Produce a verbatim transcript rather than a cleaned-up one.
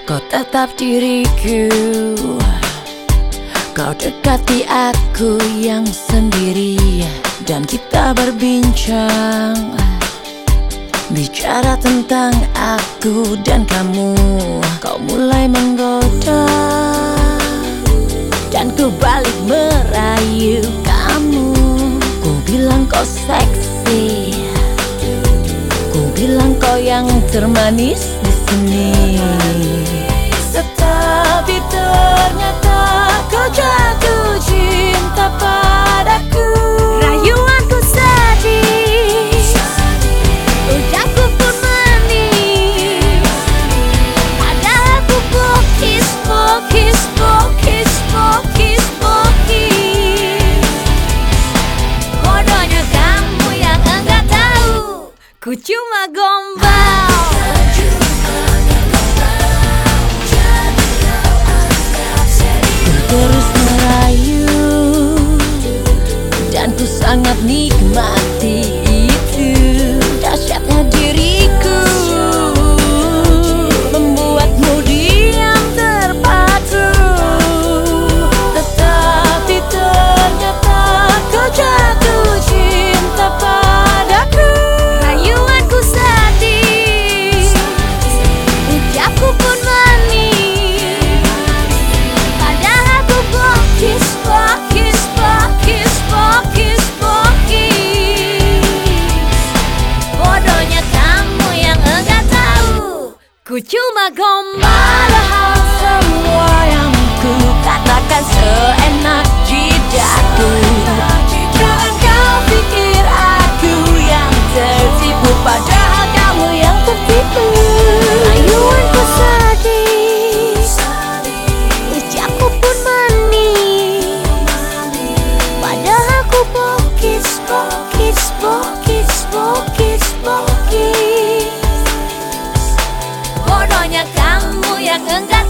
Kau tetap diriku, kau dekati aku yang sendiri, dan kita berbincang, bicara tentang aku dan kamu. Kau mulai menggoda, dan ku balik merayu kamu. Ku bilang kau seksi, ku bilang kau yang termanis di sini. Tetapi ternyata kau jatuh cinta padaku. Rayuanku sedih, ucapku pun manis, padahal ku bokis, bokis, bokis, bokis, bokis. Bodohnya kamu yang enggak tahu, ku cuma gombal. Terus merayu, dan ku sangat nikmati itu. Dahsyatnya diriku, membuatmu diam terpaku. Tetapi ternyata kau jatuh cinta padaku. Rayuanku sedih, ucapku pun manis, Bokis, bokis, bokis, bokis, bokis. Bodohnya kamu yang enggak tahu, ku cuma gombal. Padahal semua yang ku katakan seenak jidatku. Jangan kau pikir aku yang tertipu, padahal kamu yang tertipu. Rayuanku sedih, ucapku pun manis, padahal ku bokis, bokis, bokis, bokis, bokis. Bodohnya kamu yang enggak